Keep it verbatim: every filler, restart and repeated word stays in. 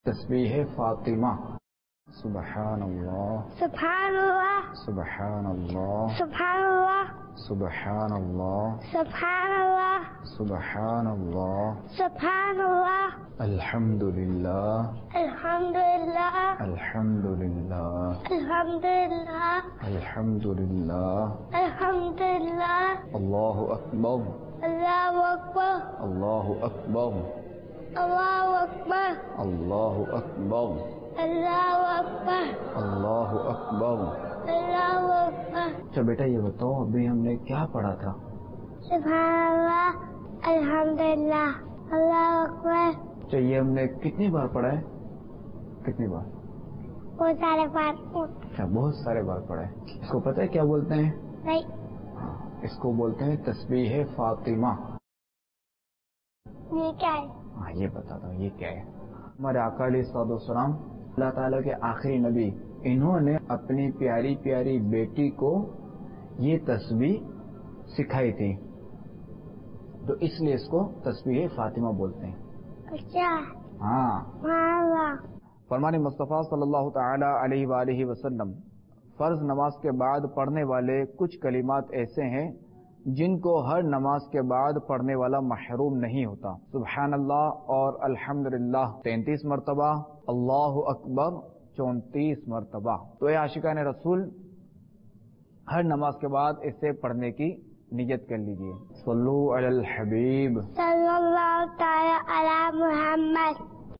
تسبیح فاطمہ. سبحان اللہ. سبحان اللہ. سبحان اللہ. سبحان اللہ. سبحان اللہ. سبحان اللہ. سبحان اللہ. سبحان اللہ. الحمد للہ. الحمد للہ. الحمد للہ. الحمد للہ. الحمد للہ. الحمد للہ. اللہ اکبر. اللہ اکبر. اللہ اکبر. اللہ اکبر. اللہ اکبر. اللہ اکبر. اللہ اکبر. اللہ اکبر. اچھا بیٹا یہ بتاؤ ابھی ہم نے کیا پڑھا تھا؟ سبحان اللہ. الحمد للہ. اللہ اکبر. اچھا یہ ہم نے کتنی بار پڑھا ہے؟ کتنی بار؟ بہت سارے بار. اچھا بہت سارے بار پڑھا ہے. اس کو پتہ ہے کیا بولتے ہیں؟ نہیں. اس کو بولتے ہیں تسبیح فاطمہ. یہ کیا ہے؟ ہاں یہ بتاتا ہوں یہ کیا ہے. ہمارے آقا علیہ الصلوۃ والسلام اللہ تعالیٰ کے آخری نبی، انہوں نے اپنی پیاری پیاری بیٹی کو یہ تسبیح سکھائی تھی، تو اس لیے اس کو تسبیح فاطمہ بولتے ہیں. اچھا. ہاں. اللہ. فرمان مصطفیٰ صلی اللہ تعالی علیہ وآلہ وسلم فرض نماز کے بعد پڑھنے والے کچھ کلمات ایسے ہیں جن کو ہر نماز کے بعد پڑھنے والا محروم نہیں ہوتا. سبحان اللہ اور الحمدللہ تینتیس مرتبہ، اللہ اکبر چونتیس مرتبہ. تو اے عاشقان رسول ہر نماز کے بعد اسے پڑھنے کی نیت کر لیجئے. صلو علی الحبیب صلی اللہ تعالی علی محمد.